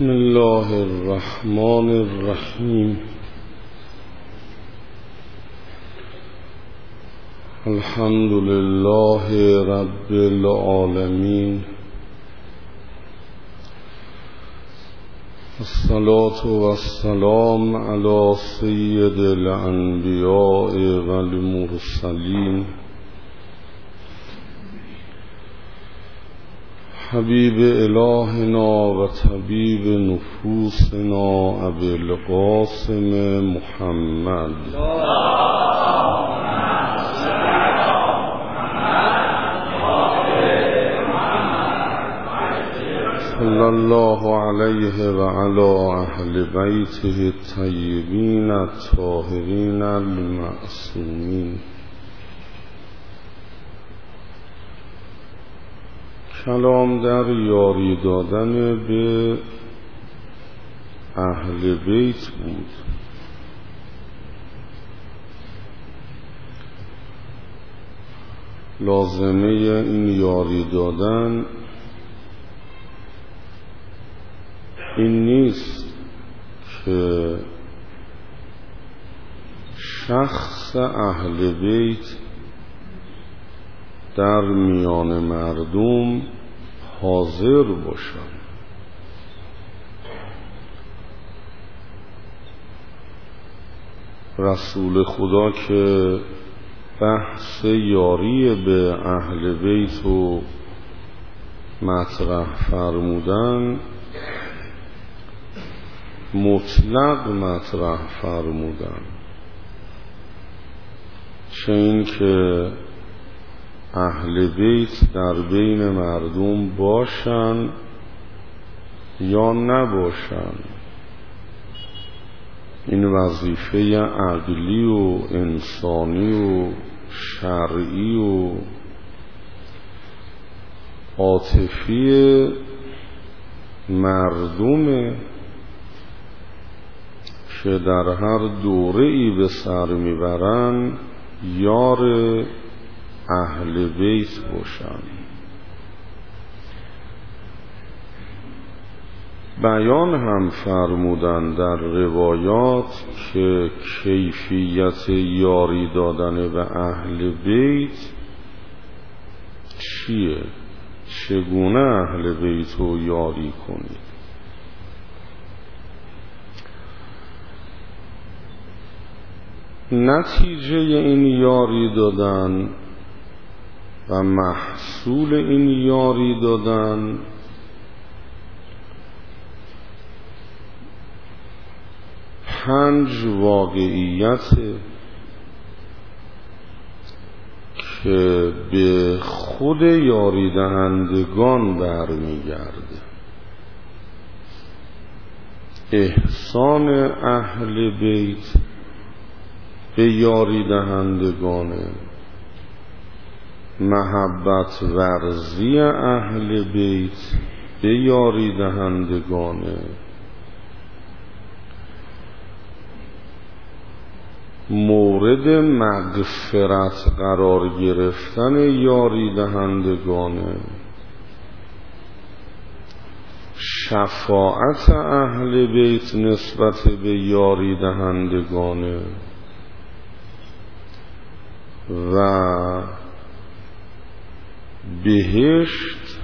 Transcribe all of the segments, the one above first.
بسم الله الرحمن الرحیم. الحمد لله رب العالمین، الصلاة والسلام علی سید الانبیاء والمرسلین، حبیب الهنا و طبیب نفوسنا ابی القاسم محمد صلی الله علیه و علی اهل بیته الطیبین الطاهرین المعصومین. کلام در یاری دادن به اهل بیت بود. لازمه این یاری دادن این نیست که شخص اهل بیت در میان مردم حاضر باشند. رسول خدا که بحث یاری به اهل بیت رو مطرح فرمودن، مطلق مطرح فرمودن، چه این که اهل بیت در بین مردم باشن یا نباشن. این وظیفه عقلی و انسانی و شرعی و عاطفی مردمه که در هر دوره‌ای به سر میبرن یار اهل بیت باشن. بیان هم فرمودن در روایات که کیفیت یاری دادن به اهل بیت چیه، چگونه اهل بیت رو یاری کنید. نتیجه این یاری دادن و محصول این یاری دادن پنج واقعیت که به خود یاری دهندگان برمیگرده. احسان اهل بیت به یاری دهندگانه، محبت ورزی اهل بیت به یاری دهندگانه، مورد مغفرت قرار گرفتن یاری دهندگانه، شفاعت اهل بیت نسبت به یاری دهندگانه و بهشت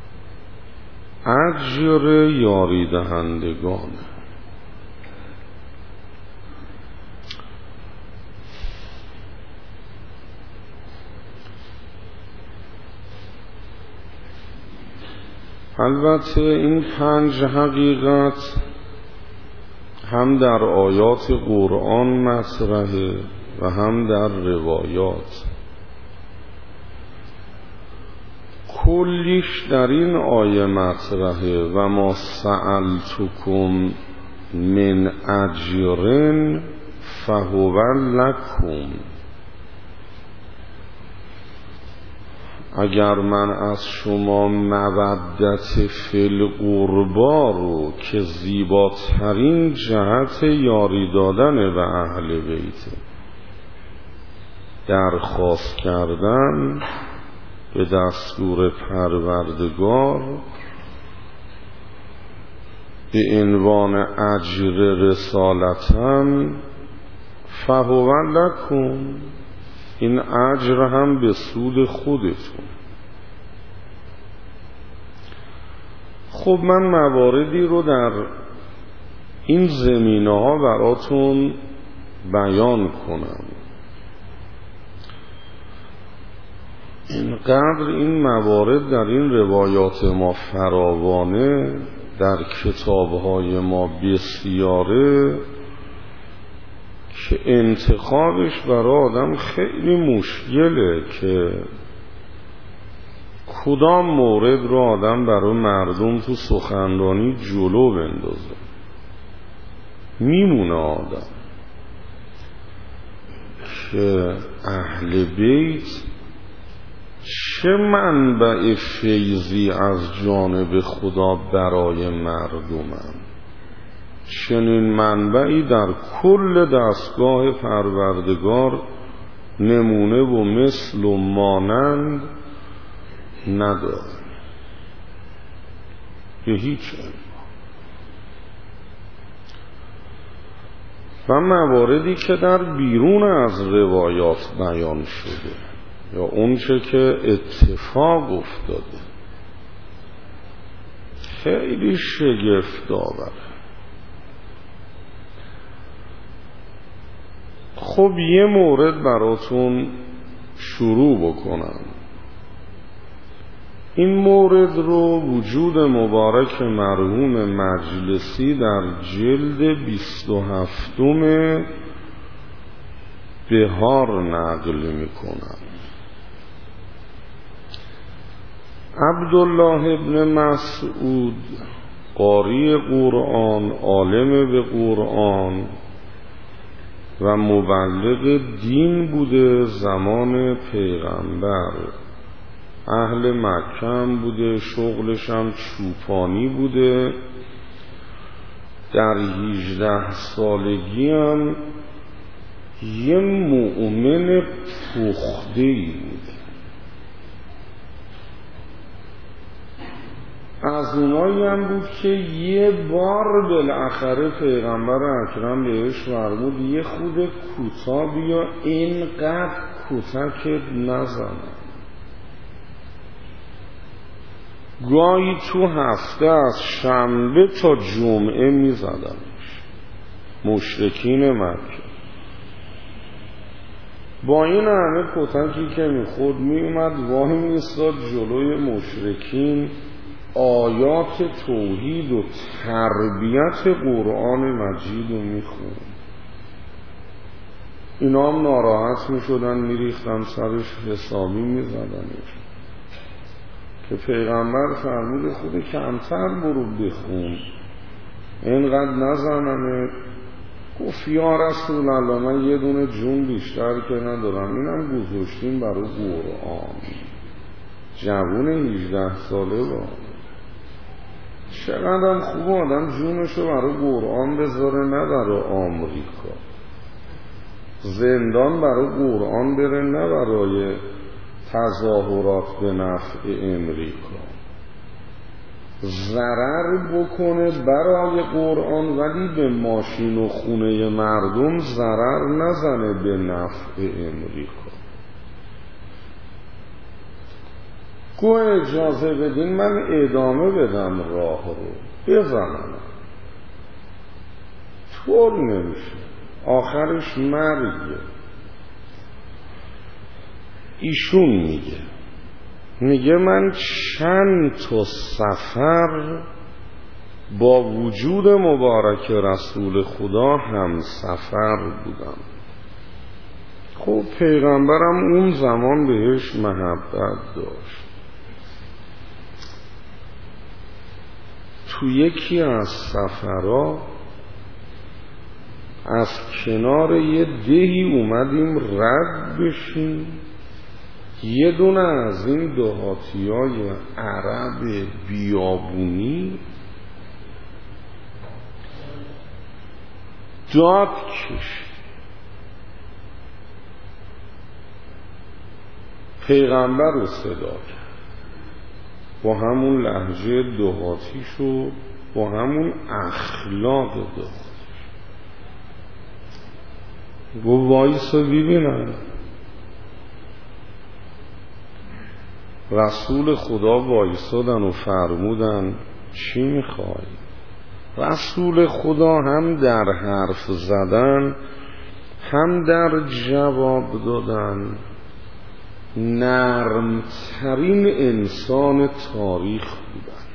اجر یاری دهندگانه. البته این پنج حقیقت هم در آیات قرآن مطرحه و هم در روایات. کلیش در این آیه مطرحه و ما سألتکم من اجر فهو لکم. اگر من از شما مودت فی القربا رو که زیباترین جهت یاری دادن به اهل بیت درخواست کردن به دستور پروردگار، به عنوان اجر رسالتم فهو لکم، این اجر هم به سود خودتون. خب من مواردی رو در این زمینه ها براتون بیان کنم. اینقدر این موارد در این روایات ما فراوانه، در کتابهای ما بسیاره که انتخابش برای آدم خیلی مشکله که کدام مورد رو آدم برای مردم تو سخنرانی جلو بندازه. میمونه آدم که اهل بیت چه منبع فیضی از جانب خدا برای مردمم، چنین منبعی در کل دستگاه پروردگار نمونه و مثل و مانند نداره به هیچ عنوان. و مواردی که در بیرون از روایات بیان شده یا اونچه که اتفاق افتاده خیلی شگفت آوره. خب یه مورد براتون شروع بکنم. این مورد رو وجود مبارک مرحوم مجلسی در جلد 27 بهار نقل میکنم. عبدالله ابن مسعود قاری قرآن، عالم به قرآن و مبلغ دین بوده زمان پیغمبر. اهل مکه هم بوده، شغلش هم چوپانی بوده. در 18 سالگی هم یه مؤمن پخته‌ای بوده. از اونایی هم بود که یه بار بالاخره پیغمبر اکرم بهش فرمود یه خود کوتاه بیا، اینقدر کوتاه نزنه. گاهی تو هفته از شنبه تا جمعه میزدنش مشرکین مکه. با این همه کتکی که میخورد میومد وای میستاد جلوی مشرکین، آیات توحید و تربیت قرآن مجید رو میخوند. اینا هم ناراحت میشدن، میریختن سرش، حسابی میزدنش که پیغمبر فرمود خود کمتر برو بخون، اینقدر نزنمه. گفت یا رسول الله من یه دونه جون بیشتر که ندارم، اینم گذاشتیم برای قرآن. جوون 18 ساله با چقدر خوب آدم جونشو برای قرآن بذاره، نه برای آمریکا. زندان برای قرآن بره، نه برای تظاهرات به نفع امریکا. ضرر بکنه برای قرآن ولی به ماشین و خونه مردم ضرر نزنه به نفع امریکا. گو اجازه بدین من ادامه بدم راه رو بزنم، طور نمیشه، آخرش مرگه. ایشون میگه من چند تا سفر با وجود مبارک رسول خدا هم سفر بودم. خب پیغمبرم اون زمان بهش محبت داشت. تو یکی از سفرها از کنار یه دهی اومدیم رد بشیم، یه دونه از این دهاتیای عرب بیابونی داد کشید. پیغمبر رو صدا کرد با همون لهجه دهاتیشو با همون اخلاق دختر. گو وایسا ببینم. رسول خدا وایسادن و فرمودن چی میخوای؟ رسول خدا هم در حرف زدن هم در جواب دادن نرمترین انسان تاریخ بودن.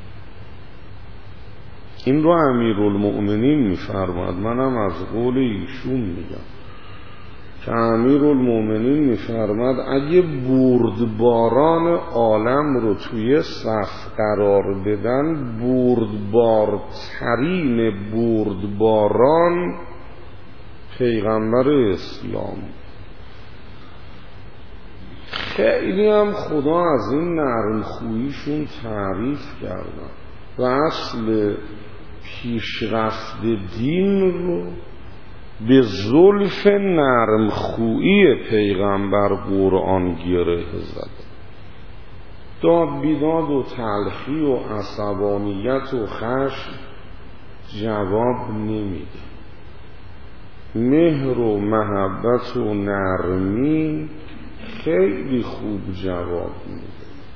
این رو امیرالمؤمنین میفرماد، منم از قول ایشون میگم که امیرالمؤمنین میفرماد اگه بردباران عالم رو توی صف قرار بدن، بردبارترین بردباران پیغمبر اسلام. خیلی هم خدا از این نرم خوییشون تعریف کردن و اصل پیشرفت دین رو به زلف نرم خویی پیغمبر قرآن گره زد. داد بیداد و تلخی و عصبانیت و خشم جواب نمیده. مهر و محبت و نرمی خیلی خوب جواب میده.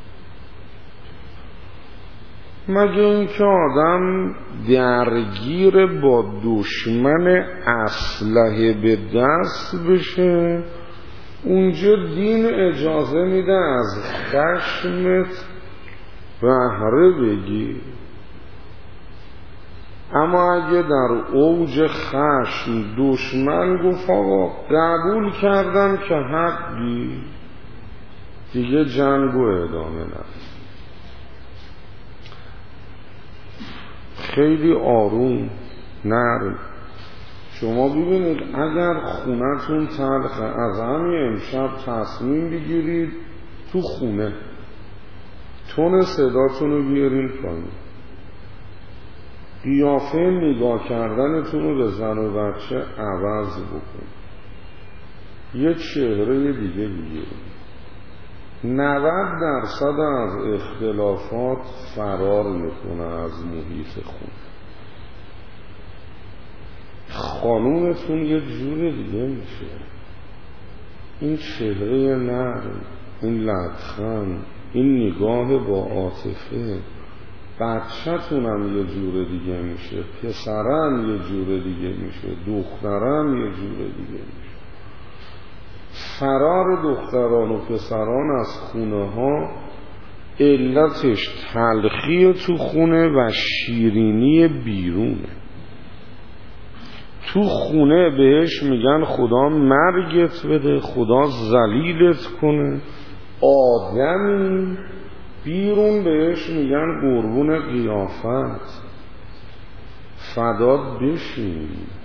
مگه اینکه آدم درگیر با دشمن اسلحه به دست بشه، اونجا دین اجازه میده از خشمت بهره بگیر. اما اگه در اوج خشم دشمن گفت آقا قبول کردم که حقی، دیگه جنگو ادامه نده. خیلی آروم نرم. شما ببینید اگر خونتون تلخه، از همین امشب تصمیم بگیرید تو خونه تون صداتون رو بیارین پایین. قیافه نگاه کردنتون رو به زن و بچه عوض بکن. یه چهره دیگه بگیرید. 90% از اختلافات فرار میکنه از محیط خونه. خانومتون یه جور دیگه میشه. این چهره نرم، این لبخند، این نگاه با عاطفه. بچه‌تون هم یه جور دیگه میشه، پسرم یه جور دیگه میشه، دخترم یه جور دیگه میشه. فرار دختران و پسران از خونه ها علتش تلخی تو خونه و شیرینی بیرونه. تو خونه بهش میگن خدا مرگت بده، خدا ذلیلت کنه، آدمی. بیرون بهش میگن قربون قیافت، فدات بشین.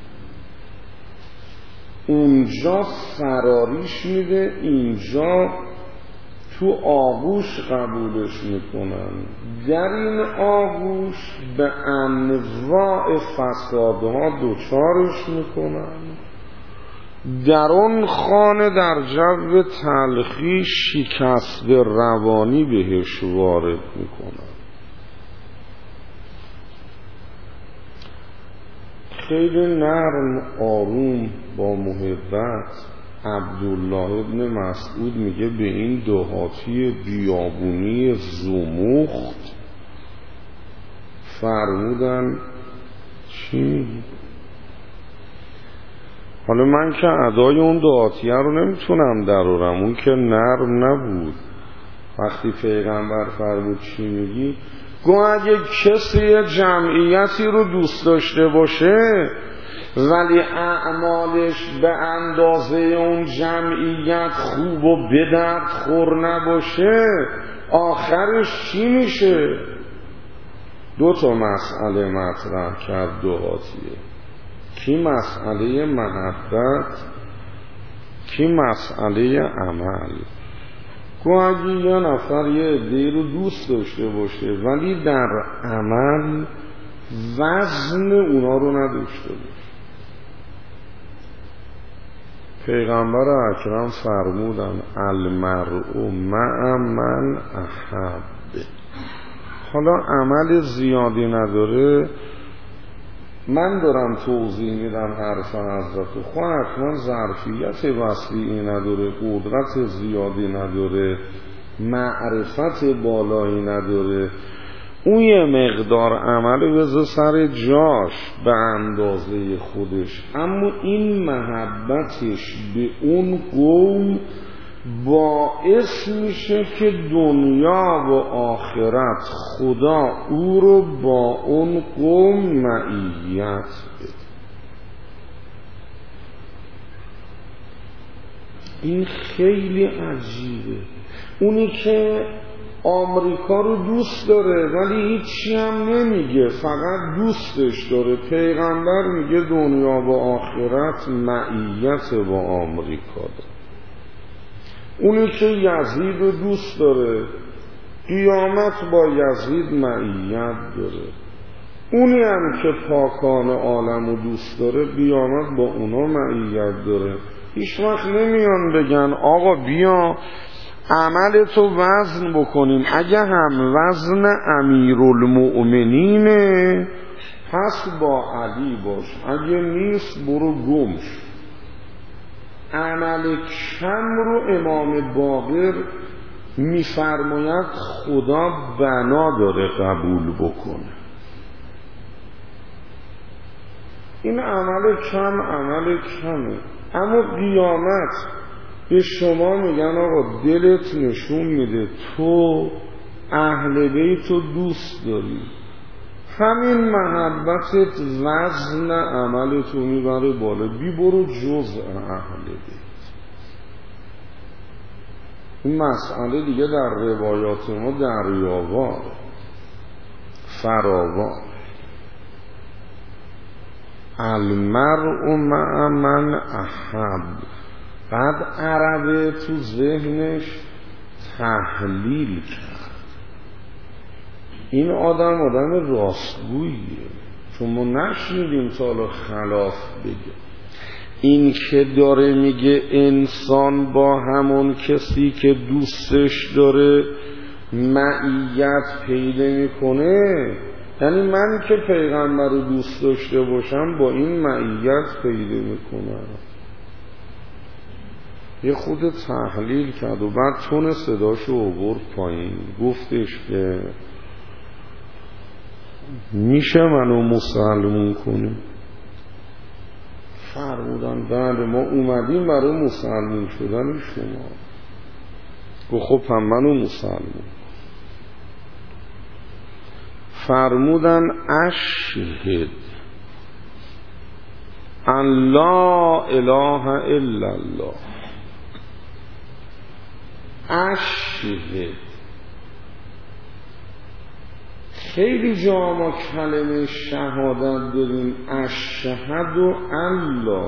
اونجا فراریش میده، اینجا تو آغوش قبولش میکنن. در این آغوش به انواع فسادها دوچارش میکنن. در اون خانه در جو تلخی شکست روانی بهش وارد میکنن. خیلی نرم آروم با محبت. عبدالله ابن مسعود میگه به این دهاتی بیابونی زمخت فرمودن چی میگی؟ حالا من که ادای اون دهاتیه رو نمیتونم درارم، اون که نرم نبود. وقتی پیغمبر فرمود چی میگی؟ گو اگه کسی جمعیتی رو دوست داشته باشه ولی اعمالش به اندازه اون جمعیت خوب و به درد خور نباشه، آخرش چی میشه؟ 2 مسئله مطرح کرد دهاتیه. کی مسئله محبت، کی مسئله عمل. گو اگه یه نفر یه عده‌ای رو دوست داشته باشه ولی در عمل وزن اونا رو نداشته باشه. پیغمبر اکرم فرمودن المرء مع من احب. حالا عمل زیادی نداره، من دارم توضیح میدم حرف حضرت، خب حتما ظرفیت وسیعی نداره، قدرت زیادی نداره، معرفت بالایی نداره، اون یه مقدار عمل بذار سر جاش به اندازه خودش، اما این محبتش به اون قوم باعث میشه که دنیا و آخرت خدا او رو با اون قوم معیت بده. این خیلی عجیبه. اونی که آمریکا رو دوست داره ولی هیچی هم نمیگه، فقط دوستش داره، پیغمبر میگه دنیا و آخرت معیت با آمریکا داره. اونی که یزید رو دوست داره قیامت با یزید معیت داره. اونی هم که پاکان عالم رو دوست داره قیامت با اونا معیت داره. هیچ وقت نمیان بگن آقا بیا عمل تو وزن بکنیم، اگه هم وزن امیرالمؤمنینه پس با علی باش، اگه نیست برو گمش. عمل کم رو امام باقر میفرماید خدا بنا داره قبول بکنه. این عمل کم عمل کمه، اما قیامت به شما میگن آقا دلت نشون میده تو اهل بیت رو دوست داری، همین محبتت وزن عملتو میبره بالا، بی برو جزء اهل بیت. این مسئله دیگه در روایات ما دریاوار فراوان. المرء مع من احب، بعد عربه تو ذهنش تحلیل کرد، این آدم راستگوییه، چون ما نشنیدیم تا حالا خلاف بگه. این که داره میگه انسان با همون کسی که دوستش داره معیت پیدا میکنه، یعنی من که پیغمبر رو دوست داشته باشم با این معیت پیدا میکنم. یه خود تحلیل کرد و بعد تون صداشو آورد پایین، گفتش که میشه منو مسلمون کنی؟ فرمودن بله ما اومدیم برای مسلمون شدن شما. گفت خب هم منو مسلمون. فرمودن اشهد ان لا اله الا الله. اشهد، خیلی جا ما کلمه شهادت داریم، اشهد و الله،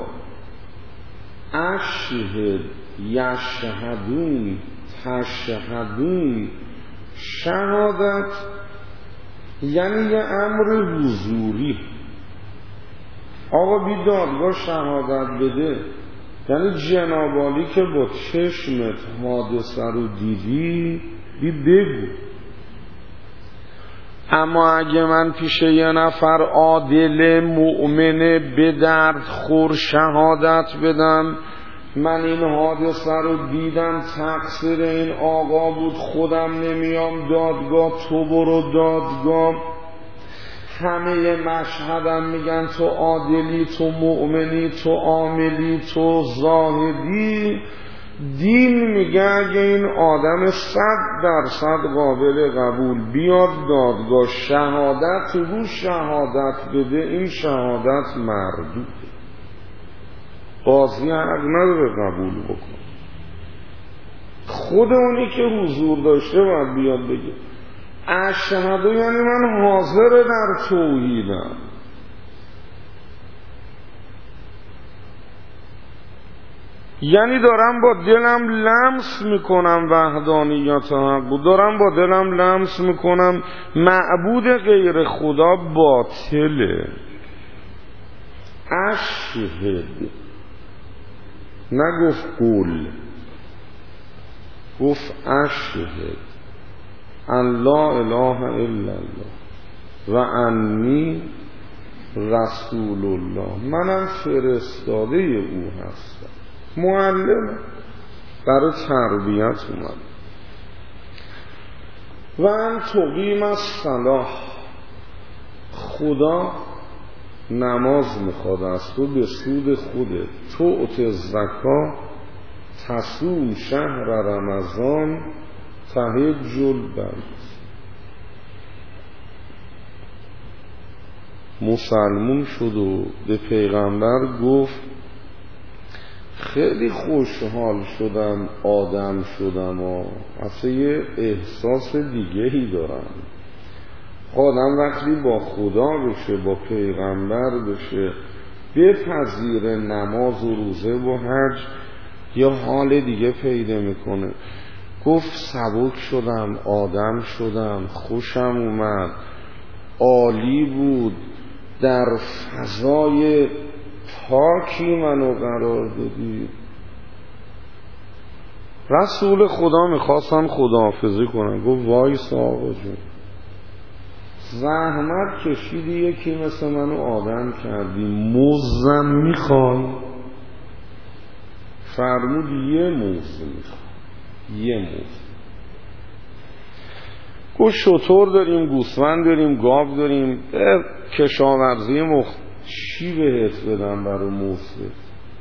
اشهد، یشهدون، تشهدون. شهادت یعنی یه امر حضوری، آقا بی دادگاه شهادت بده، یعنی جنابالی که با چشمت حادثه رو دیدی بی بگو. اما اگه من پیش یه نفر عادل مؤمن به درد خور شهادت بدم من این حادثه رو دیدم تقصیر این آقا بود، خودم نمیام دادگاه، تو برو دادگاه، همه مشهدم میگن تو عادلی، تو مؤمنی، تو عاملی، تو زاهدی، دین میگه اگه این آدم 100% قابل قبول بیاد دادگاه شهادت رو شهادت بده، این شهادت مردوده، قاضی حق نداره قبول بکن. خود اونی که حضور داشته باید بیاد بگه اشهد، یعنی من حاضر در توحیدم. یعنی دارم با دلم لمس میکنم وحدانیت حق، دارم با دلم لمس میکنم معبود غیر خدا باطله. اشهد، نگفت قول، گفت اشهد. ان لا اله الا الله و انی رسول الله، منم فرستاده او هستم. معلم برای تربیت اومد. و ان تقیم الصلاة، خدا نماز میخواد از تو به سود خودت. تعطی الزکات، تصوم شهر رمضان، تحج البیت. مسلمون شد و به پیغمبر گفت خیلی خوشحال شدم آدم شدم و اصلا یه احساس دیگهی دارم. آدم وقتی با خدا بشه، با پیغمبر بشه، بپذیره نماز و روزه و حج، یه حال دیگه پیدا میکنه. گفت سبک شدم آدم شدم، خوشم اومد، عالی بود، در فضای پاکی منو قرار دادی. رسول خدا میخواستن خداحافظی کنن، گفت وایس آقا جون، زحمت کشیدی یکی مثل منو آدم کردی، مزم میخوای؟ فرمود یه موز میخوای، یه موز. گفت شتر داریم، گوسفند داریم، گاو داریم، کشاورزی چی بهت بدم برای موز؟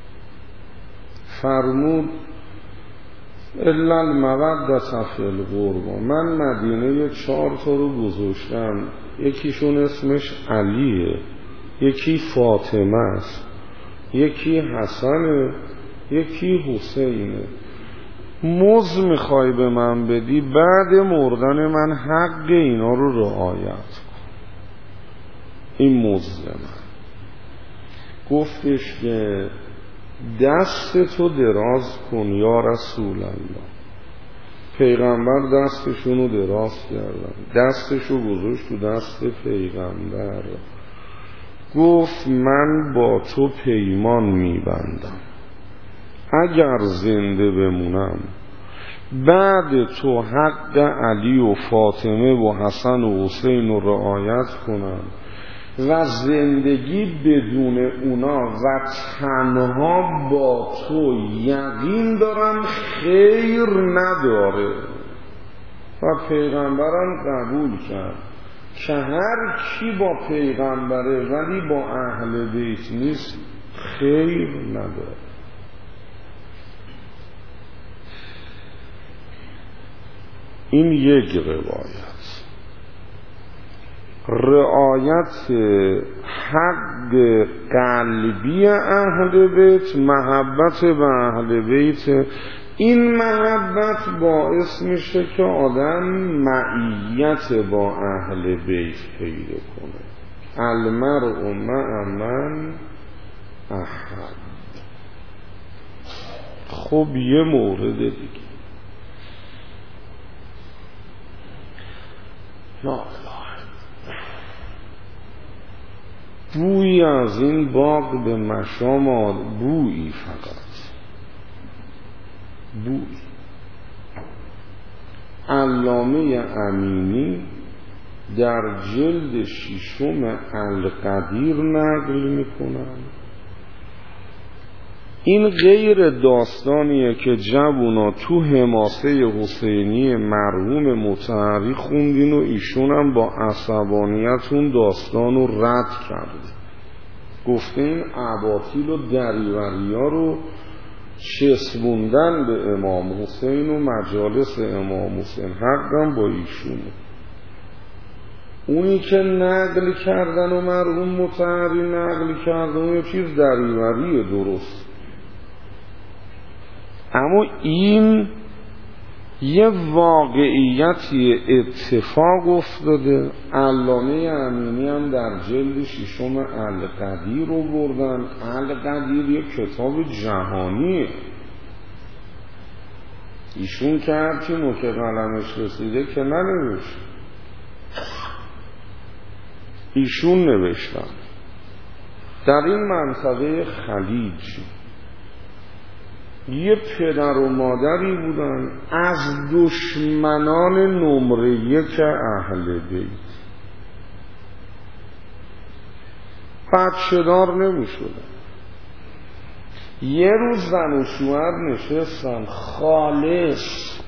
فرمود الا المودة فی القربى، من مدینه 4 رو گذاشتم، یکیشون اسمش علیه، یکی فاطمه است، یکی حسنه، یکی حسینه. موز میخوای به من بدی، بعد مردن من حق اینا رو رعایت کن. این موز من. گفتش که دست تو دراز کن یا رسول الله. پیغمبر دستشونو دراز کردن، دستشو گذاشت تو دست پیغمبر. گفت من با تو پیمان میبندم، اگر زنده بمونم بعد تو حق علی و فاطمه و حسن و حسین رو رعایت کنم و زندگی بدون اونا و تنها با تو یقین دارم خیر نداره. و پیغمبرم قبول کرد که هر کی با پیغمبره ولی با اهل بیت نیست خیر نداره. این یک روایت. رعایت حق قلبی اهل بیت، محبت به اهل بیت، این محبت باعث میشه که آدم معیت با اهل بیت پیدا کنه. المرء مع من احب. خب یه مورد دیگه، لا بویی از این باغ به مشام آمد، بویی فقط بویی. علامه امینی در جلد 6 القدیر نقل میکنن. این غیر داستانیه که جوونا تو حماسه حسینی مرحوم مطهری خوندین و ایشون هم با عصبانیتون داستانو رد کرده. گفته این اباطیل و دریوریا رو چسبوندن به امام حسین و مجالس امام حسین، حقم با ایشونه. اونی که نقل کردن و مرحوم مطهری نقل کردن یه چیز دریوریه، درست. اما این یه واقعیتی اتفاق افتاده. علامه امینی هم در جلد 6 القدیر رو بردن. القدیر یه کتاب جهانیه. ایشون که هرچی نوک قلمش رسیده که ننوشت، ایشون نوشتن در این منطقه خلیج یه پدر و مادری بودن از دشمنان نمره 1 اهل بیت، بچه دار نمی شدن. یه روز زن و شوهر نشستن خالص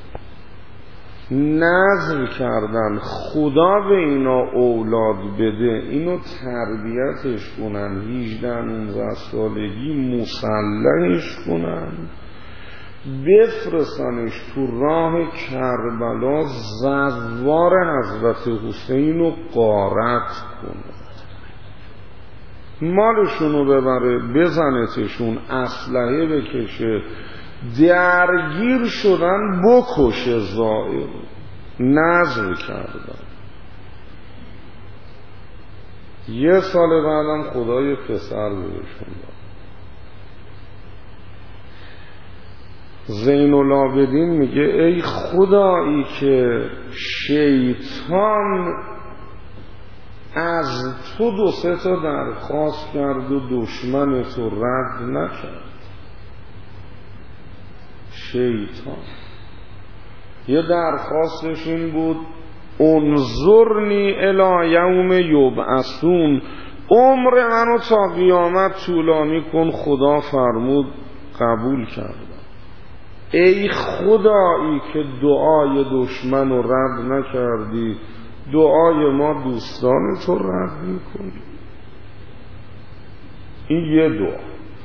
نذر کردن خدا به اینا اولاد بده، اینو تربیتش کنن 18-19 سالگی مسلحش کنن، بفرستنش تو راه کربلا زوار حضرت حسین رو غارت کنه، مالشونو ببره بزنتشون، اسلحه بکشه، درگیر شدن بکشه زائر، نذر کردن. 1 سال بعدم خدای پسر بهشون داد. زین العابدین میگه ای خدایی که شیطان از تو 2-3 تا درخواست کرد و دشمن تو رد نکرد. شیطان یه درخواستش این بود انظرنی الی یوم یبعثون، عمر منو تا قیامت طولانی کن. خدا فرمود قبول کردم. ای خدایی که دعای دشمن رو رد نکردی، دعای ما دوستان تو رد میکنی. این یه دعا.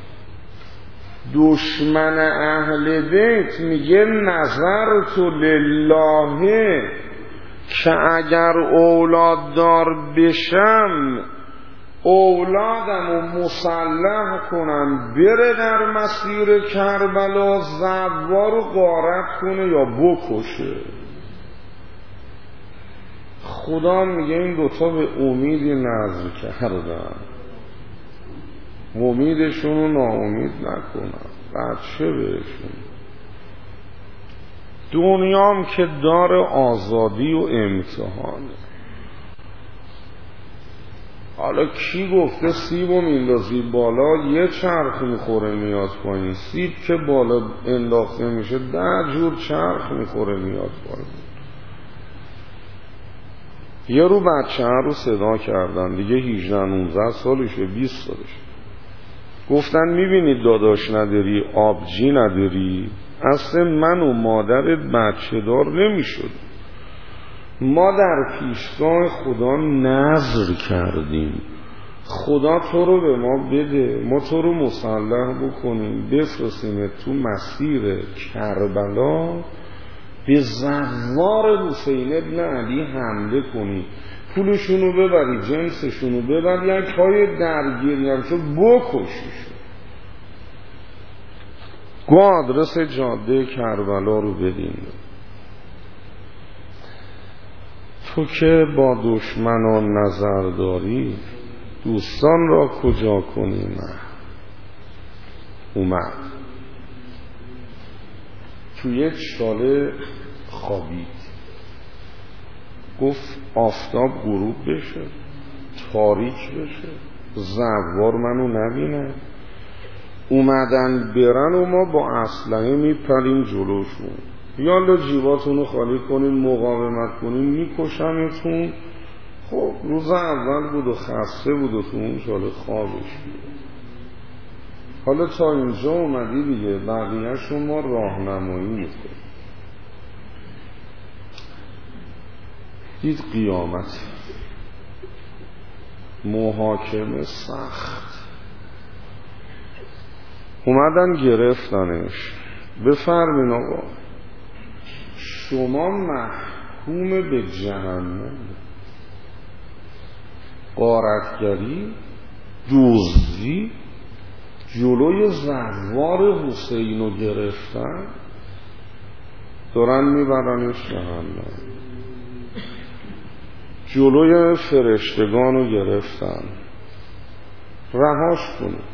دشمن اهل بیت میگه نظرت لله که اگر اولاددار بشم اولادم رو مسلح کنم بره در مسیر کربلا زوار رو غارت کنه یا بکشه. خدا میگه این دوتا به امیدی نذر کردن، امیدشون رو ناامید نکنن، بچه بهشون. دنیام که دار آزادی و امتحانه. حالا کی گفته سیب رو میندازی بالا یه چرخ میخوره میاد پایین؟ سیب که بالا انداخته میشه 10 جور چرخ میخوره میاد پایین. یه رو بچه رو صدا کردن دیگه 18-19 سالشه 20 سالشه، گفتن میبینید داداش نداری آبجی نداری، اصلا من و مادرت بچه دار نمیشد، ما در پیشگاه خدا نذر کردیم خدا تو رو به ما بده، ما تو رو مسلح بکنیم بفرستیم تو مسیر کربلا به زوار حسین ابن علی حمله کنی، پولشونو ببری جنسشونو ببری، یک پای درگیری هم شد بکشیشون، گو آدرس جاده کربلا رو بدین. تو که با دشمنان نظر داری دوستان را کجا کنی؟ من اومد تو یک شاله خوابید، گفت آفتاب غروب بشه تاریک بشه زوار منو نبینه، اومدن برن و ما با اسلحه میپریم جلوشون، یالا جیباتونو خالی کنین مقاومت کنین میکشمتون. خب روز اول بود و خسته بود و تو اون شاله خوابش بود. حالا تا اینجا اومدی دیگه بقیه شما راهنمایی میکنی. دید قیامت محاکمه سخت، اومدن گرفتنش، بفرمین آقا شما محکوم به جهنم، غارتگری دزدی جلوی زوار حسین رو گرفتن دارن میبرنش جهنم، جلوی فرشتگان رو گرفتن رهاش کنه.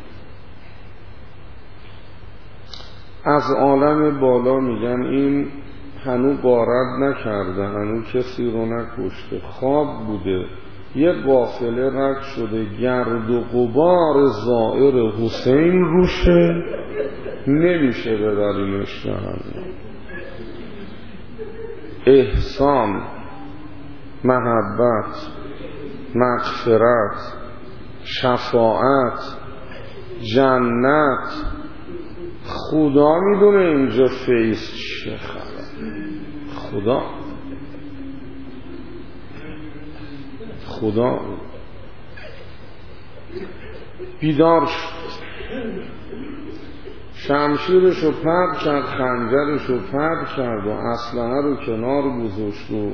از عالم بالا میگن این هنو غارت نکرده، هنو کسی رو نکشته، خواب بوده، یه قافله رد شده گرد و غبار زائر حسین روشه، نمیشه ببرینش جهنم. احسان، محبت، مغفرت، شفاعت، جنت، خدا میدونه اینجا فیض چه خبر. خدا بیدار شد، شمشیرشو پرد کرد، خنجرشو پرد کرد و اسلحه رو کنار گذاشت و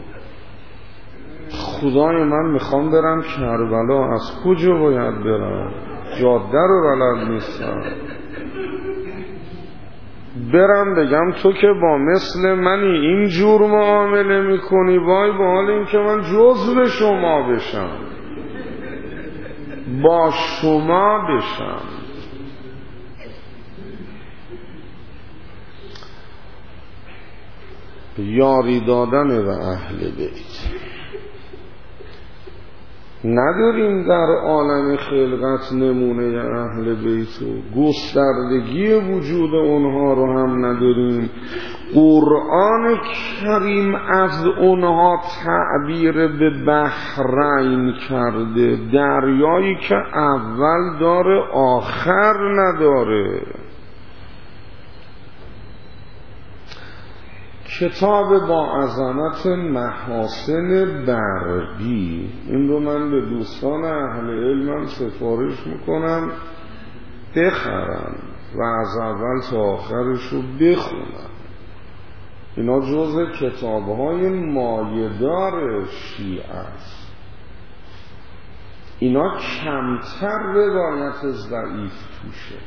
خدای من میخوام برم کربلا، از کجا باید برم؟ جاده رو بلد نیستم. برم بگم تو که با مثل منی اینجور معامله میکنی، وای با حال این که من جزو شما بشم، با شما بشم. یاری دادن به اهل بیت. نداریم در عالم خلقت نمونه اهل بیت و گستردگی وجود اونها رو هم نداریم. قرآن کریم از اونها تعبیر به بحرین کرده، دریایی که اول داره آخر نداره. کتاب با عظمت محاسن برقی، این رو من به دوستان اهل علمم سفارش میکنم بخرن و از اول تا آخرش رو بخونن. اینا جزء کتابهای مایه‌دار شیعه است. اینا کمتر روایت ضعیف توشه.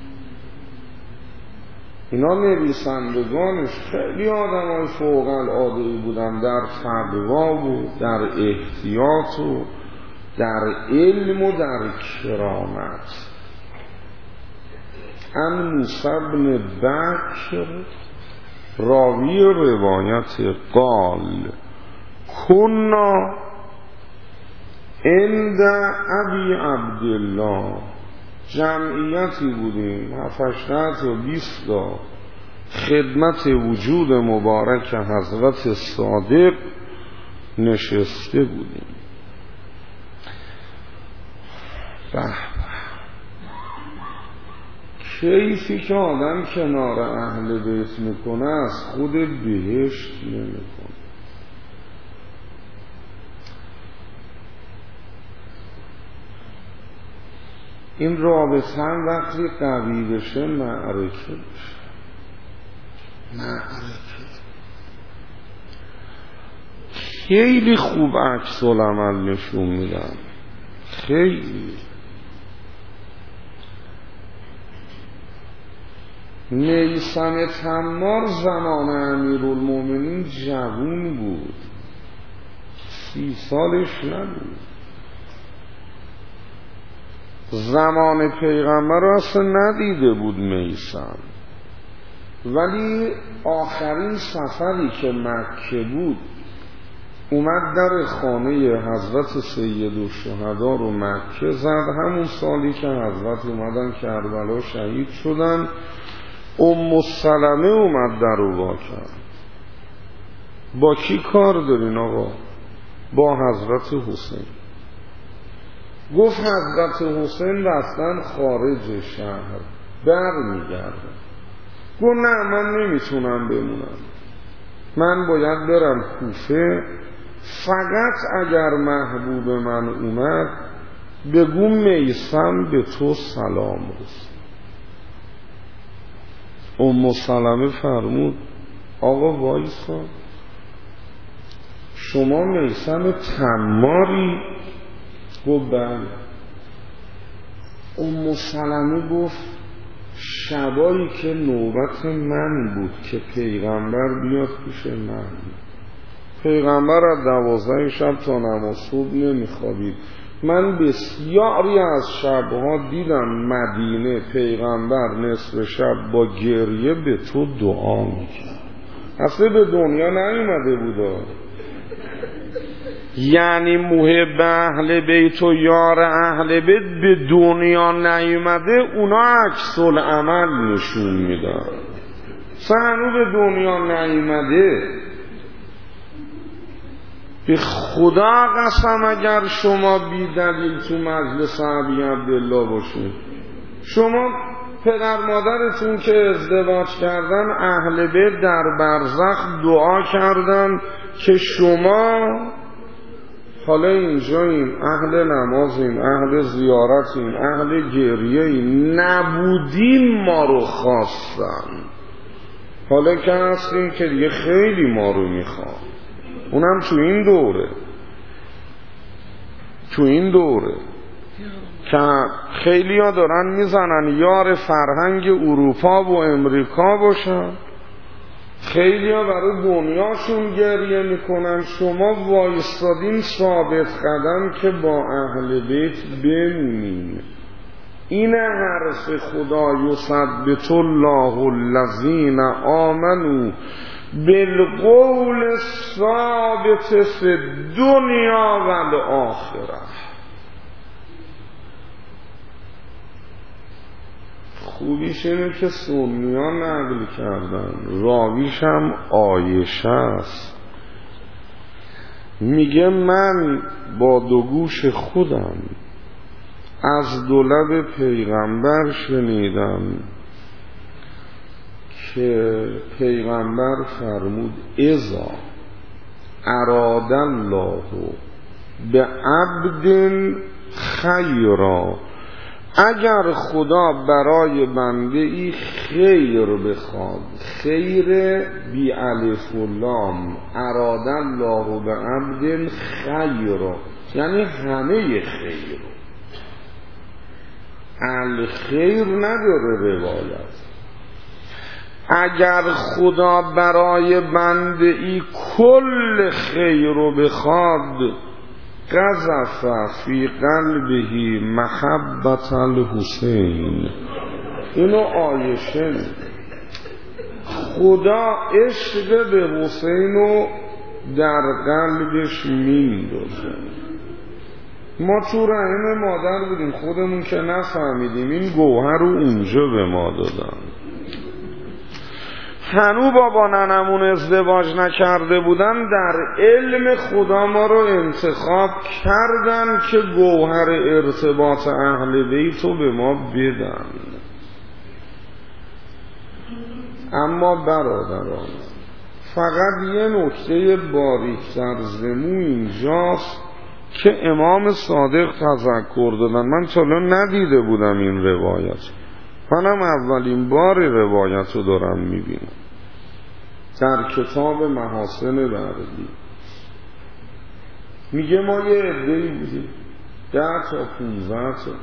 اینا نویسندگانش خیلی آدمای فوق العاده بودن در فتوا و در احتیاط و در علم و در کرامت. عن موسی بن بکر راوی روایت قال کنا عند ابی عبدالله، جمعیتی بودیم 7-8 و 20 تا خدمت وجود مبارک حضرت صادق نشسته بودیم. کیفی که آدم کنار اهل بیت میکنه از خود بهشت نمیکنه. این رابطه هم وقتی قوی بشه معرکه بشه. خیلی خوب عکس العمل نشون میدن، خیلی. میثم تمار زمان امیرالمومنین جوون بود، 30 سالش نبود. زمان پیغمبر را اصلا ندیده بود میثم، ولی آخرین سفری که مکه بود اومد در خانه حضرت سیدالشهدا رو مکه زد. همون سالی که حضرت اومدن کربلا شهید شدن، سلمه اومد در رو وا کرد. با کی کار دارین آقا؟ با حضرت حسین. گفت حضرت حسین رفتن خارج شهر، بر میگردن. گفت نه من نمیتونم بمونم، من باید برم کوفه. فقط اگر محبوب من اومد بگو میثم به تو سلام رسید. سلمه فرمود آقا وایسا، شما میثم تماری؟ گفت بله. سلمه گفت شبایی که نوبت من بود که پیغمبر بیاد پیش من، پیغمبر از 12 شب تا نماز صبح نمیخوابید. من بسیاری از شبها دیدم مدینه پیغمبر نصف شب با گریه به تو دعا میکرد. اصلا به دنیا نیومده بود، یعنی محب اهل بیت و یار اهل بیت به دنیا نیومده، اونا عکس العمل نشون میدن. هنوز به دنیا نیومده. به خدا قسم اگر شما بی دلیل تو مجلس ابی عبدالله باشید، شما پدر مادرتون که ازدواج کردن اهل بیت در برزخ دعا کردن که شما حالا اینجاییم، اهل نمازیم، اهل زیارتیم، اهل گریه‌ایم، نبودیم ما رو خواستن، حالا که هستیم که دیگه خیلی ما رو میخواد. اونم تو این دوره که خیلی ها دارن میزنن یار فرهنگ اروپا و امریکا باشن، خیلی ها برای دنیاشون گریه میکنن. شما وایستادین ثابت قدم که با اهل بیت بمونین. این حرف خدا یثبت الله الذین آمنوا بالقول الثابت فی الدنیا و الاخره. خوبیش اینه که سنیان نقل کردن، راویش هم عایشه است. میگه من با دو گوش خودم از دو لب پیغمبر شنیدم که پیغمبر فرمود اذا اراد الله به عبد خیرا، اگر خدا برای بنده ای خیر بخواد، خیر بی الف و لام، اراد الله به عبد خیرا یعنی همه خیر، الخیر نداره روایت. اگر خدا برای بنده ای کل خیر رو بخواد، قذف فی قلبه محبت الحسین. اینو عایشه خدا عشق به حسین رو در قلبش میندازه. ما تو رحم مادر بودیم، خودمون که نفهمیدیم این گوهر رو اونجا به ما دادن. هنو بابا ننمون ازدواج نکرده بودن، در علم خدا ما رو انتخاب کردن که گوهر ارتباط اهل بیت رو به ما بدن. اما برادران، فقط یه نکته باریک‌تر زمو اینجاست که امام صادق تذکر دادن. من تا الان ندیده بودم این روایت، منم اولین بار روایت رو دارم میبینم در کتاب محاسن بردی. میگه ما یه عده‌ای بودیم 10 تا 15 تا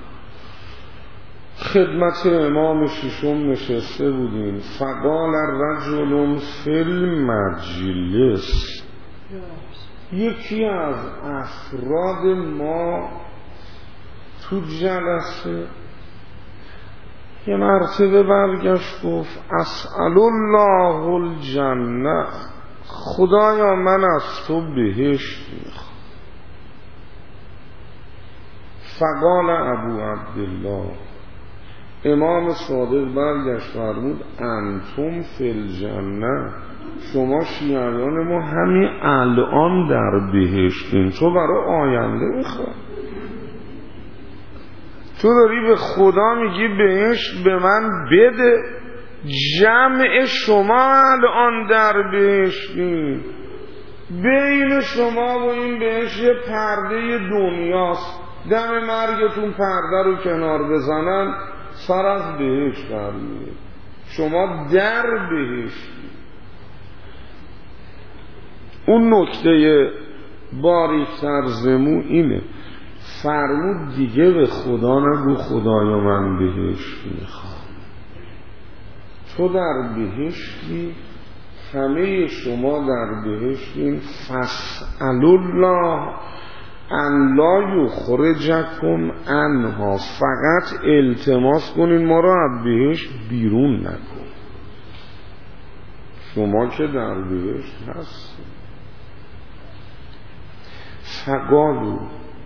خدمت امام ششم نشسته بودیم. فقال رجل فی المجلس، یکی از افراد ما تو جلسه یه مرتبه برگشت گفت اسأل الله الجنه، خدایا من از تو بهشت میخوام. فقال ابو عبدالله، امام صادق برگشت فرمود انتم فی الجنه، شما شیعیان ما همین الان در بهشتین، تو برای آینده میخوای، تو داری به خدا میگی بهشت به من بده، جمع شما الان در بهشتین، بین شما و این بهشت یه پرده دنیاست، دم مرگتون پرده رو کنار بزنن سر از بهشت برمیه، شما در بهشتی. اون نکته باریک‌تر زمو اینه، فرمود دیگه به خدا نگو خدایا من بهشت میخوام، تو در بهشتی، همه شما در بهشتین. فاسأل الله ان لا یخرجکم عنها، فقط التماس کنین ما رو از بهشت بیرون نکن، شما که در بهشت هستید. فقالو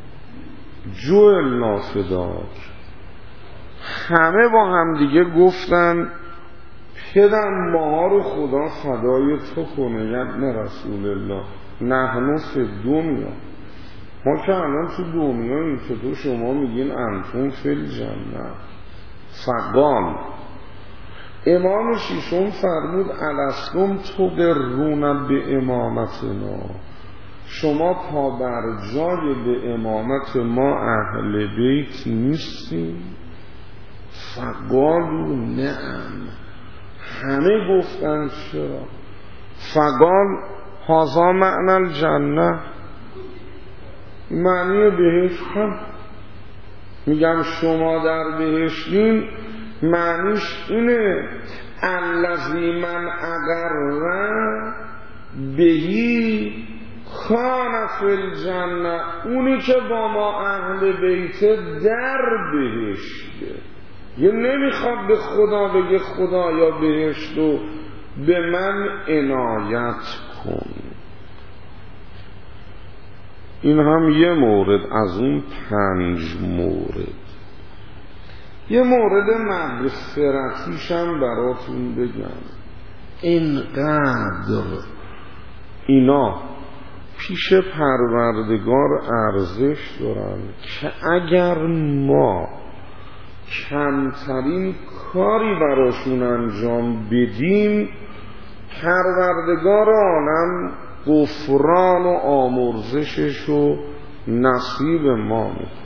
جعلنا فداک، همه با هم دیگه گفتن پدر ماها رو خدا فدای تو کنه ابن رسول الله، نحن فی دنیا، ما که الان تو دنیاییم که تو شما میگین انتم فی الجنه. فقال امام شیشم فرمود الستم تقرون به امامتنا، شما پا بر جای به امامت ما اهل بیت نیستیم؟ فقالو نعم، همه گفتن چرا. فقال هذا معنی الجنه، معنی بهشت هم. میگم شما در بهشتین، معنیش اینه الذی من اقر بهی کان فی الجنه، اونی که با ما اهل بیت در بهشته. یه نمیخواد به خدا بگه خدایا بهشتو به من عنایت کن. این هم یه مورد از اون 5 مورد. یه مورد مغفرتیشم براتون بگم. اینقدر اینا پیش پروردگار ارزش دارن که اگر ما کمترین کاری براشون انجام بدیم، پروردگار عالم غفران و آمرزشش و نصیب ما میکنه.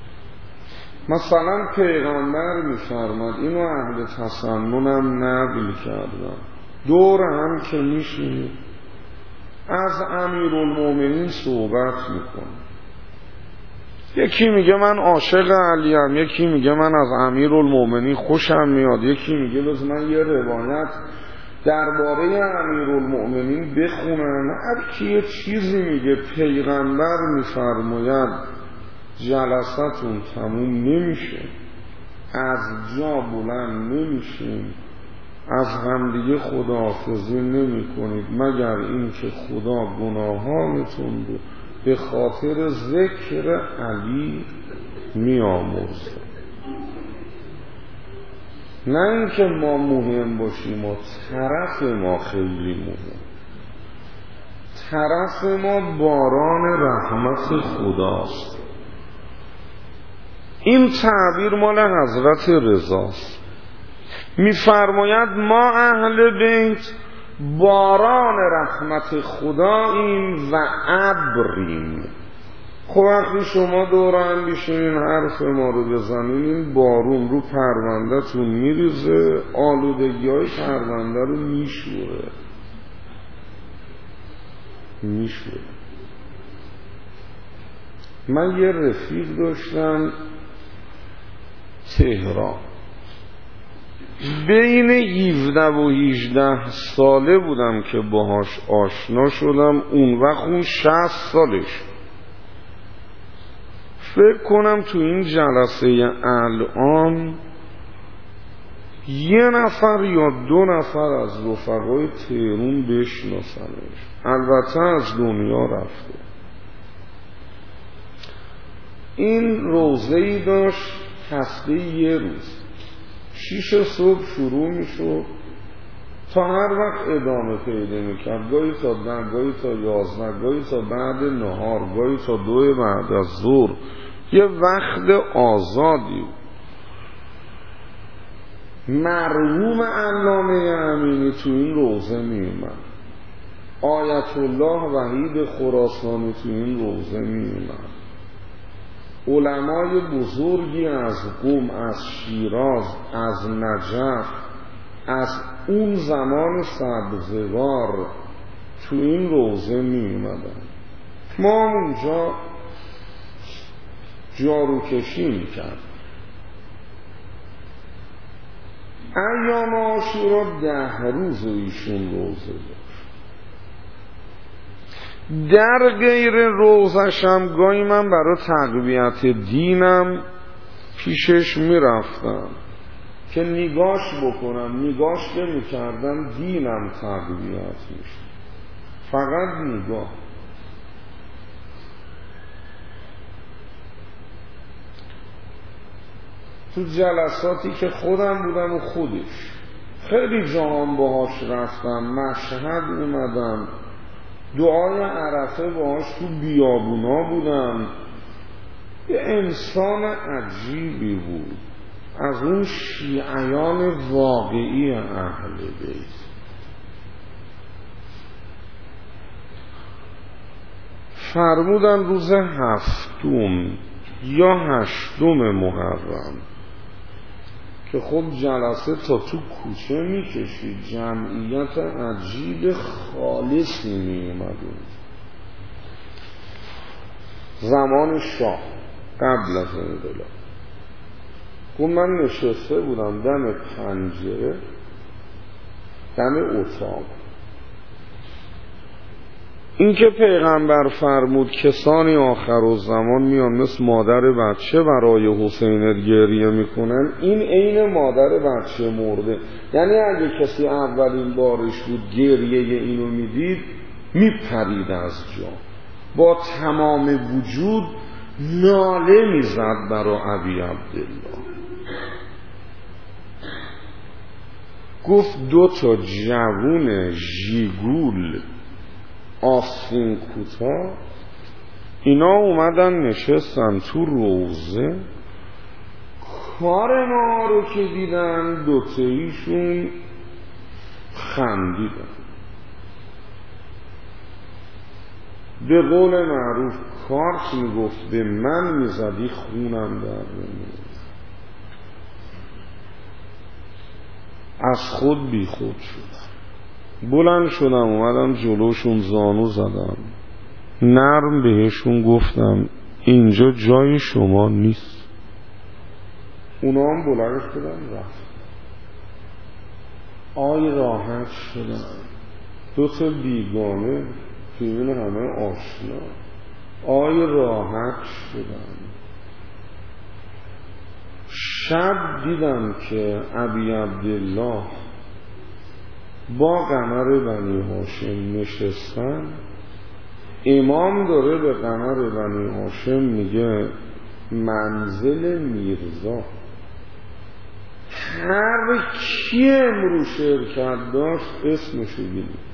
مثلا پیغمبر میفرماد، اینو اهل تسننم نقل کردم، دور هم که میشینید از امیرالمومنین صحبت میکنه، یکی میگه من عاشق علیم، یکی میگه من از امیرالمومنین خوشم میاد، یکی میگه لازم من یه روایت درباره امیرالمومنین بخونم. هر کی یه چیزی میگه، پیغمبر میفرماید جلساتون تموم نمیشه، از جا بلند نمیشیم، از همدیگه خداحافظی نمی کنید مگر این که خدا گناهانتون رو به خاطر ذکر علی می آمرزه. نه اینکه ما مهم باشیم و طرف ما خیلی مهم، طرف ما باران رحمت خداست. این تعبیر مال حضرت رضاست، میفرماید ما اهل بیت باران رحمت خداییم و ابریم. خب وقتی شما دوران بشینین حرف ما رو بزنین، این بارون رو پرونده تون میریزه، آلودگی های پرونده رو میشوره. من یه رفیق داشتم تهران، بین 17 و 18 ساله بودم که باهاش آشنا شدم، اون وقت اون 60 سالش. فکر کنم تو این جلسه الان 1 نفر یا 2 نفر از رفقای تهران بشناسنش، البته از دنیا رفته. این روزه‌ای داشت هفته یه روز 6 صبح شروع میشد تا هر وقت ادامه پیدا میکرد، گاهی تا 10، گاهی تا 11، گاهی تا بعد نهار، گاهی تا 2 بعد از ظهر. یه وقت آزادی. مرحوم علامه امینی تو این روزه میومد، آیت الله وحید خراسانی تو این روزه میومد، علمای بزرگی از قم، از شیراز، از نجف، از اون زمان سبزوار تو این روزه می اومدن. ما اونجا جاروکشی می کرد. ایام عاشورا 10 روز ایشون روزه داشت. در غیر روزش هم گاهی من برای تقویت دینم پیشش میرفتم که نگاش بکنم، نگاش که میکردم دینم تقویت میشه. فقط نگاه. تو جلساتی که خودم بودم و خودش خیلی جاهام باهاش رفتم، مشهد اومدم، دعای عرفه باهاش تو بیابونا بودم. یه انسان عجیبی بود، از اون شیعیان واقعی اهل بیت. فرمودن روز 7 یا 8 محرم که خب جلسه تا تو کوچه میکشید، جمعیت عجیب خالصی میومد. زمان شاه قبل از انقلاب. خب من نشسته بودم دم پنجره، دم اتاق. این که پیغمبر فرمود کسانی آخرالزمان میان مثل مادر بچه برای حسین گریه میکنن، این عین مادر بچه مرده. یعنی اگه کسی اولین بارش بود گریه اینو میدید میپرید از جا، با تمام وجود ناله میزد برای ابی عبدالله. گفت 2 جوون ژیگول آستین کوتاه اینا اومدن نشستن تو روزه، کار ما رو که دیدن 2 تایشون خندیدن. به قول معروف کارت میگفت به من میزدی خونم در میاد. از خود بی خود شدم، بلند شدم اومدم جلوشون زانو زدم، نرم بهشون گفتم اینجا جای شما نیست. اونا هم بلند شدن رفت. آی راحت شدم، 2 بیگانه تویون همه آشنا. آی راحت شدم. شب دیدم که ابی عبدالله با قمر بنی هاشم نشستن. امام داره به قمر بنی هاشم میگه منزل میرزا، هر کی امرو شرکت داشت اسمشو بینید.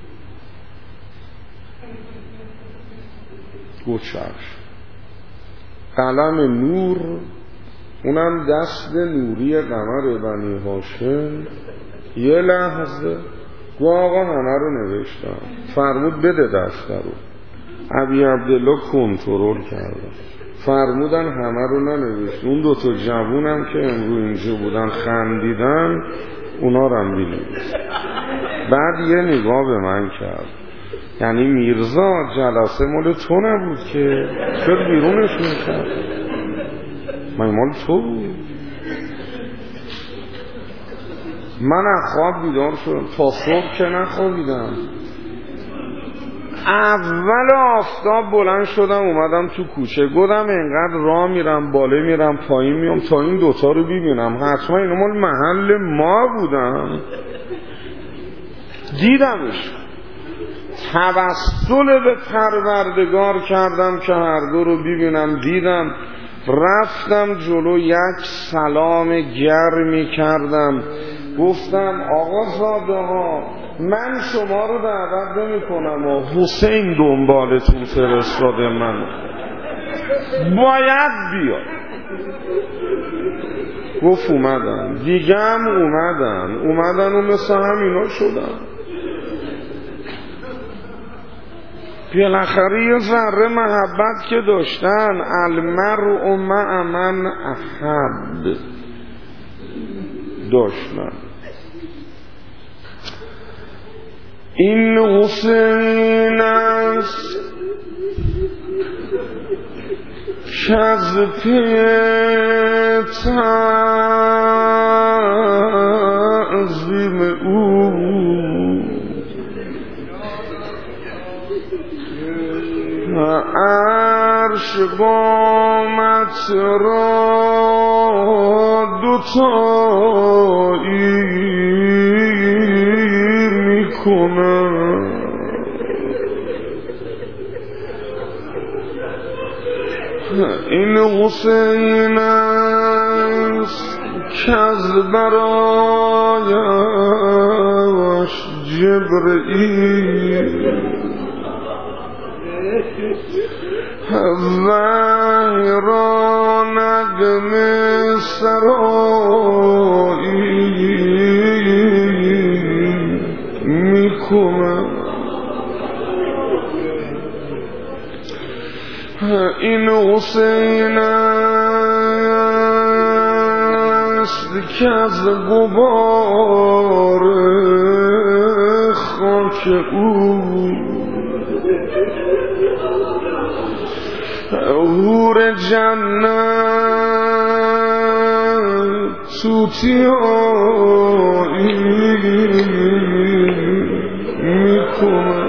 گوچش قلم نور، اونم دست نوری قمر بنی هاشم، یه لحظه گو آقا همه رو نوشتم. فرمود بده دفتر رو. ابی عبدالله کنترل کردم، فرمودن همه رو ننوشت. اون 2 جوونم که امرو اینجا بودن خندیدن، اونا رو هم بینویست. بعد یه نگاه به من کرد، یعنی میرزا جلسه مال تو نبود که چرا بیرونشون کرد؟ من مال تو بود. من از خواب بیدار شدم، تا صبح که نخوابیدم. اول آفتاب بلند شدم اومدم تو کوچه، گفتم اینقدر راه میرم بالا میرم پایین میام تا این 2 رو ببینم، حتما اینا مال محل ما بودم. دیدمش، توسل به پروردگار کردم که هر 2 رو ببینم. دیدم، رفتم جلو، یک سلام گرمی کردم، گفتم آقا زاده ها من شما رو دعوت نمی کنم و حسین دنبالتون فرستاده، من باید بیاد. گفت اومدن دیگه، هم اومدن و مثل همینا شدن. بالاخره یه ذره محبت که داشتن، المرء مع من احب داشتن. این حسین است که از پی تعظیم او عرش قامت را 2 میکنم. این حسین است که از برایش جبرئیل زهرا نغمه سرایی میکنه. این حسین است که از غبار خاک او حور جنت توتیایی میکنه.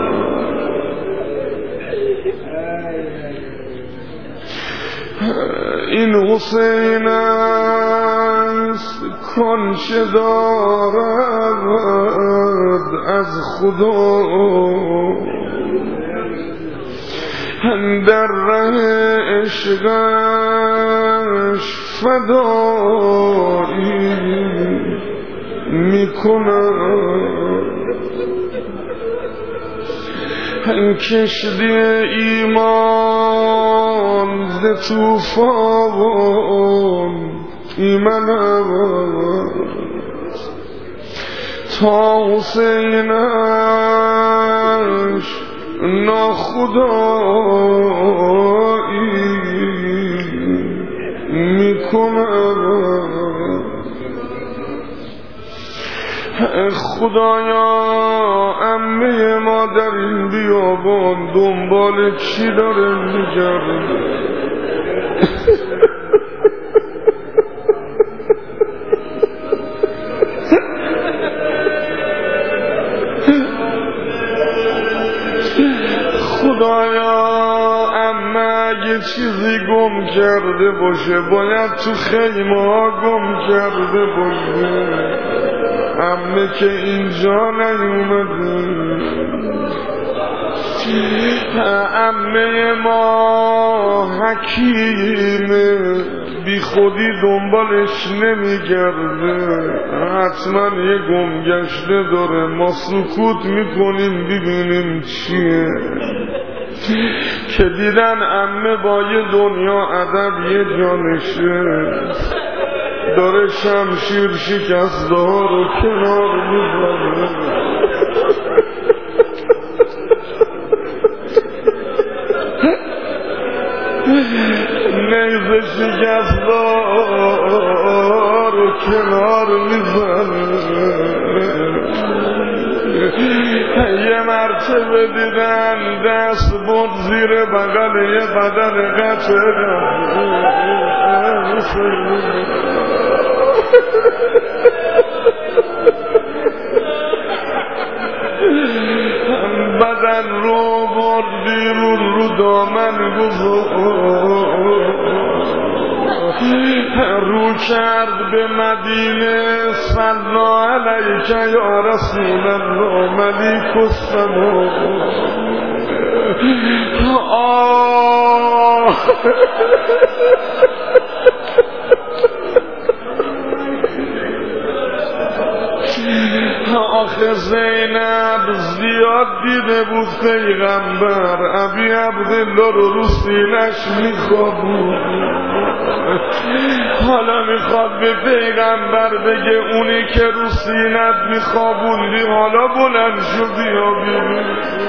این حسین است کانچه دارد از خدا در ره عشقش فدایی میکنم. کشتی ایمان ز طوفان ایمن تا حسینش ناخدایی میکنم. خدایا عمه ما در این بیابان دنبال چی داره میگرده؟ خدایا عمه اگه چیزی گم کرده باشه باید تو خیمه ها گم کرده باشه. عمه که اینجا نیومده. عمه ما حکیمه بی خودی دنبالش نمیگرده. حتما یه گمگشته داره. ما سکوت میکنیم ببینیم چیه. که دیدن عمه با یه دنیا ادب یه جانشه داره شمشیر شکسته ها رو کنار میزنه. نیزه شکسته ها رو کنار میزنه. یه مرتبه دیدن دست بود زیر بغل یه بدن قطعه بدن رو برد بیرون رو دامن رو کرد به مدینه. صلی علیک یا رسول الله ملیک السما. آخه زینب زیاد دیده بود پیغمبر ابی عبدالله رو سینه‌اش میخوابون. حالا میخواد به پیغمبر بگه اونی که رو سینت میخوابوندی حالا بلند شو بیا ببین.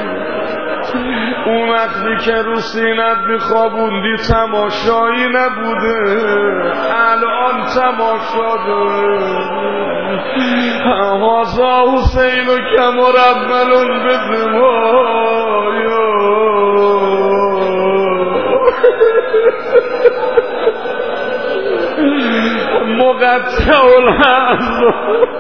اون وقتی که رو سینت میخوابوندی تماشایی نبوده، الان تماشا داره. هازا حسین و کمر اولون به زمایا مقطع الحمد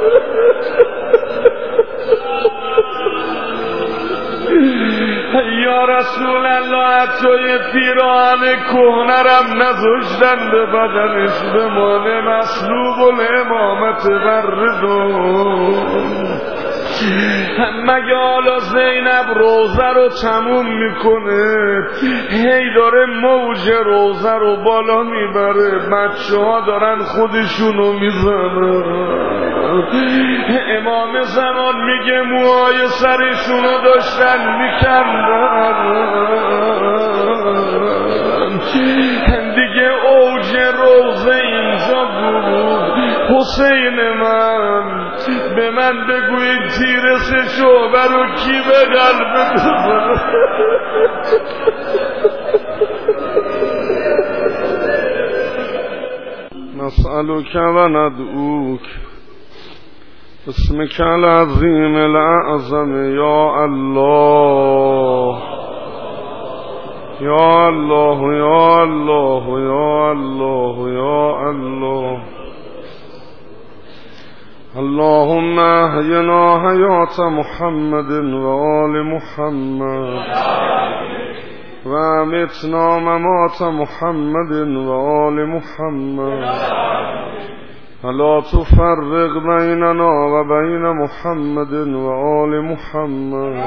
یا رسول الله توی پیران کهنرم نذاشتن به بدنش بمانه مصلوب الامامت بر رضا. مگه حالا زینب روزه رو تموم میکنه هی داره موج روزه رو بالا میبره، بچه ها دارن خودشونو میزنن. امام زمان میگه موهای سرشونو داشتن میکندن دیگه، اوج روزه اینجا بود. حسین من، به من بگوید تیر سه شعبه رو کی به قلب بزن؟ نسألك و ندعوك اسمك العظیم الاعظم یا الله یا الله یا الله یا الله یا الله. اللهم احینا حیات محمد و آل محمد و امتنا ممات محمد و آل محمد. لا تفرق بیننا و بین محمد و آل محمد.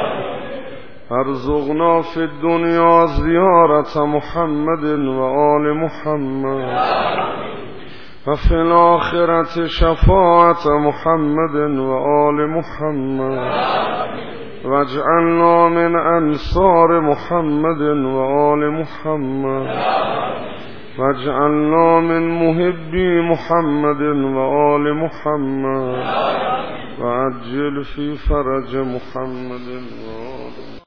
ارزقنا فی الدنیا زیارت محمد و آل محمد و فی الآخرة شفاعت محمد و آل محمد. واجعلنا من انصار محمد و آل محمد. واجعلنا من محبی محمد و آل محمد. وعجل فی فرج محمد و آل